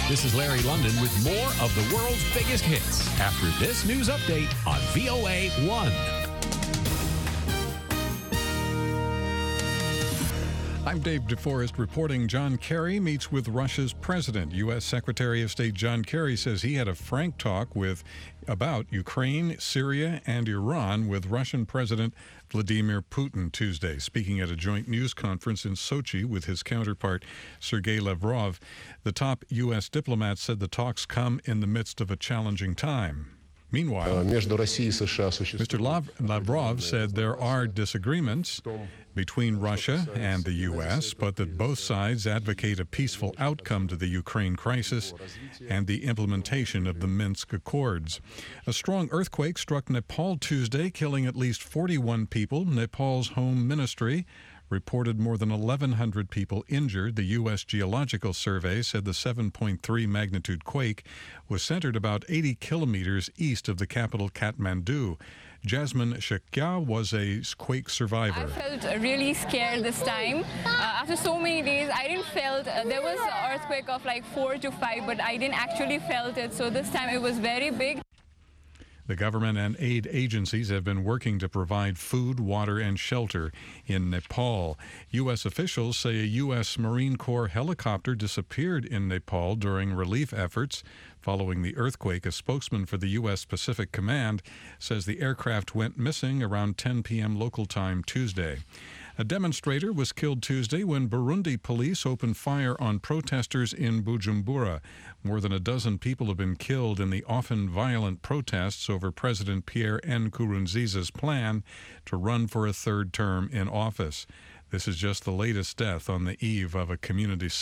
This is Larry London with more of the world's biggest hits after this news update on VOA 1. I'm Dave DeForest reporting. John Kerry meets with Russia's president. U.S. Secretary of State John Kerry says he had a frank talk about Ukraine, Syria, and Iran with Russian President Vladimir Putin Tuesday, speaking at a joint news conference in Sochi with his counterpart Sergei Lavrov. The top U.S. diplomat said the talks come in the midst of a challenging time. Meanwhile, Mr. Lavrov said there are disagreements between Russia and the U.S., but that both sides advocate a peaceful outcome to the Ukraine crisis and the implementation of the Minsk Accords. A strong earthquake struck Nepal Tuesday, killing at least 41 people. Nepal's Home Ministry reported more than 1,100 people injured. The U.S. Geological Survey said the 7.3 magnitude quake was centered about 80 kilometers east of the capital, Kathmandu. Jasmine Shekya was a quake survivor. I felt really scared this time. After so many days, I didn't felt there was an earthquake of like 4 to 5, but I didn't actually felt it. So this time it was very big. The government and aid agencies have been working to provide food, water, and shelter in Nepal. U.S. officials say a U.S. Marine Corps helicopter disappeared in Nepal during relief efforts following the earthquake. A spokesman for the U.S. Pacific Command says the aircraft went missing around 10 p.m. local time Tuesday. A demonstrator was killed Tuesday when Burundi police opened fire on protesters in Bujumbura. More than a dozen people have been killed in the often violent protests over President Pierre Nkurunziza's plan to run for a third term in office. This is just the latest death on the eve of a community